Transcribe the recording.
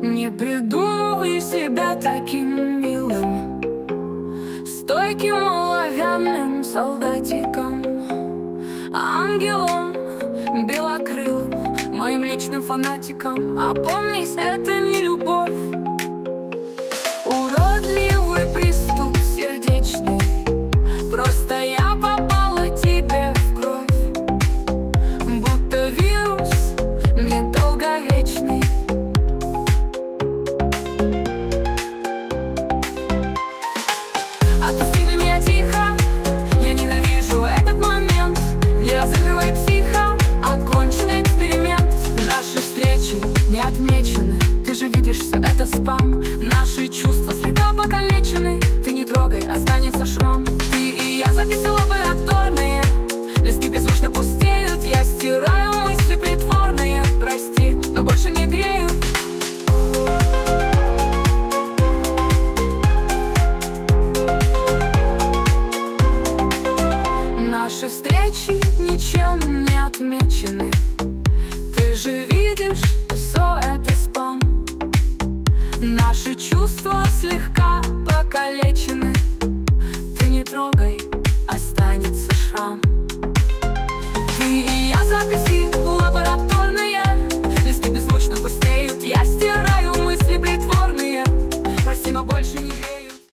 Не придумывай себя таким милым, стойким оловянным солдатиком, ангелом белокрылым, моим личным фанатиком. Опомнись, это не любовь, уродливый приступ сердечный. Просто я попала тебе в кровь, будто вирус недолговечный. Отпусти меня тихо, я ненавижу этот момент. Не разыгрывай психо, оконченный эксперимент. Наши встречи не отмечены, ты же видишь, все это спам. Наши чувства слегка покалечены, ты не трогай, останется шрам. Ты и я записала бы повторные, листки беззвучно пустеют. Я стираю мысли притворные, прости, но больше не грею. Наши встречи ничем не отмечены, ты же видишь, все это спам. Наши чувства слегка покалечены, ты не трогай, останется шрам.